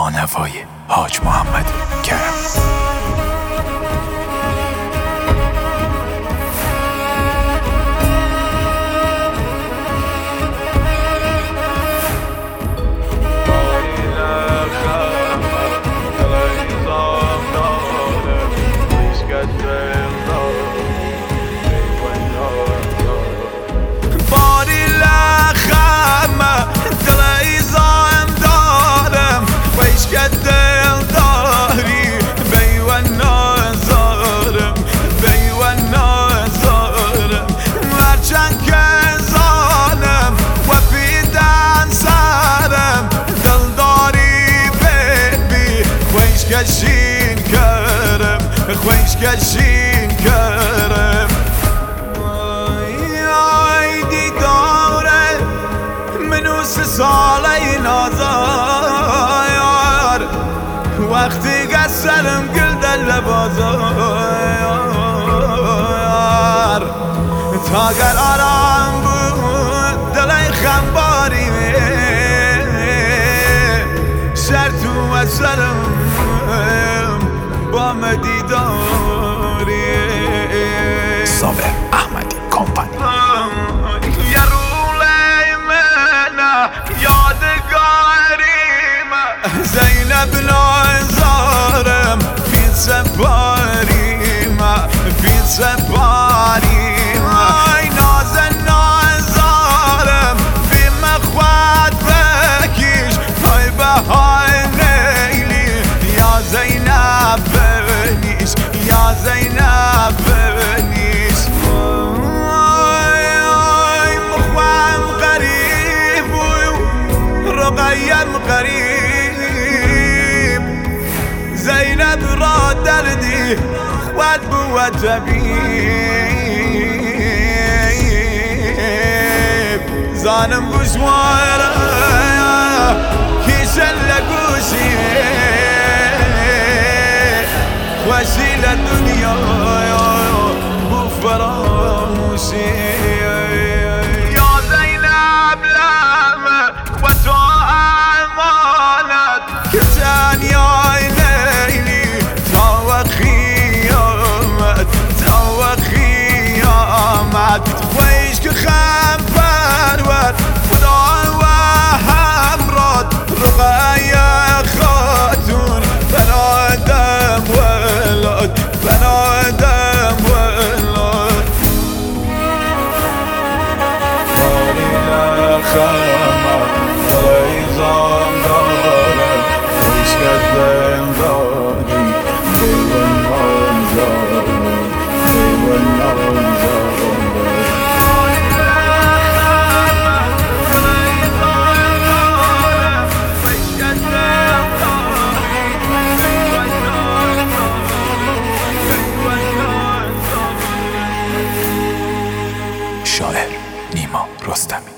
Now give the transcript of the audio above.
با نوای حاج محمد کرم. کشین کرم خویش کشین کرم ای دیداره منوس ساله نازار وقتی قسرم گل دل بازار تا گر آرام بود دلای خنباری شرط و سرم با مدیداری صابر احمدی کمپانی. یه روله منه یادگاریم زینب نازارم فی سپاریم فی سپاریم ای نازن نازارم فی مخواد بکیش ای بهای نیلی یا زینب بنیش یا زینب بنیش مخوام غریب و رقیم غریب زینب را دردی خود بود طبیب زانم گوشواره کیشن لگوشی وسیل الدنيا بو فراموشي يا زينب لما وتو امانت كتان يا ليلي تو خيامت ويش كخام فرور خدا وهمرات رقايا خاتون بنادم بنادم ولاد باری لخمه ایزان دارم عشقت زندانی دیوان زارم دیوان زارم شاعر نیما رستمی.